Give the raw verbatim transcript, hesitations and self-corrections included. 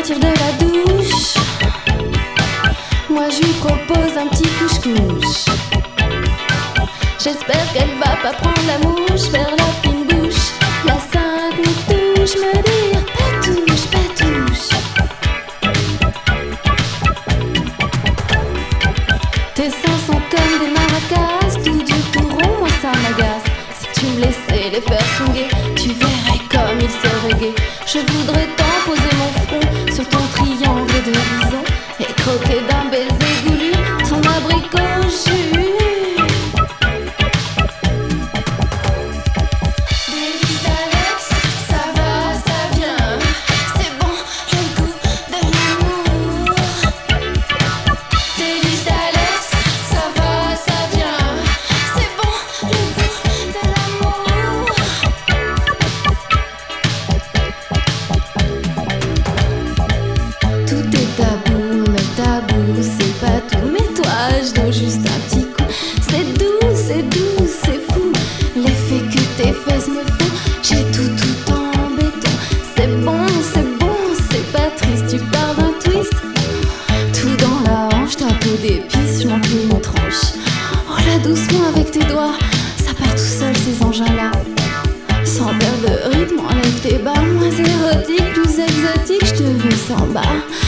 sortir de la douche, moi je lui propose un petit couche-couche. J'espère qu'elle va pas prendre la mouche, faire la fine bouche. La sainte me touche, me dire pas touche, pas touche. Tes seins sont comme des maracas, tout dur, tout rond, moi ça m'agace. Si tu me laissais les faire swinguer, tu verrais comme il serait gai. Je voudrais tant poser mon front sur ton triangle de horizon et croquer d'un baiser goulu ton abricot jus. C'est pas tout, mais toi je donne juste un petit coup. C'est doux, c'est doux, c'est fou. L'effet que tes fesses me font, j'ai tout tout en béton. C'est bon, c'est bon, c'est pas triste. Tu pars d'un twist, tout dans la hanche, ta peau d'épices, je m'en plie une tranche. Oh là doucement avec tes doigts, ça part tout seul ces engins-là. Sans perdre de rythme, enlève tes bas, moins érotique, plus exotique, je te veux sans bas.